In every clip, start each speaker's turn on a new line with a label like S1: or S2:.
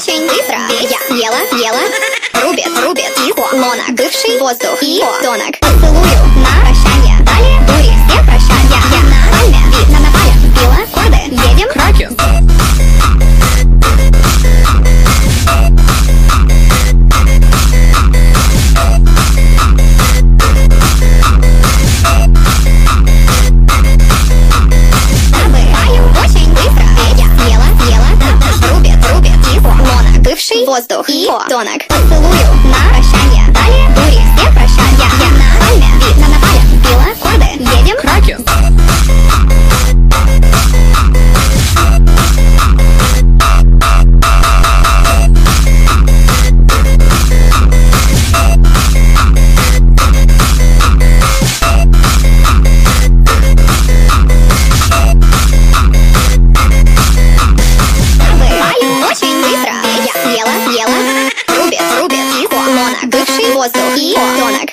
S1: очень быстро. Я съела, рубит его лона, бывший воздух и тонок. Целую на прощание, далее дури все прощания. Я на пальме, вид на пале, пила корды, едем к раке. Бывший воздух и тонок. Целую на прощание, далее дури все прощания. Я на пальме, вид на пале, пила корды, едем к раке. Рубит его лона, бывший воздух и тонок.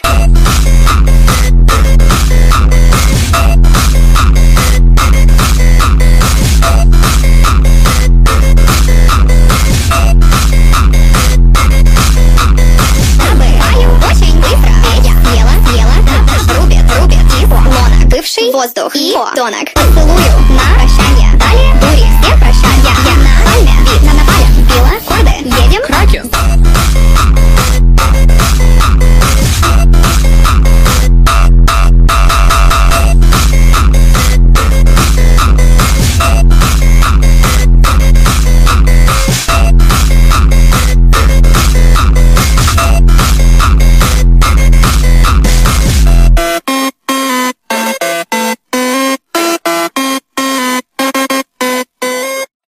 S1: Очень быстро. Я съела, рубит его лона, бывший воздух и тонок.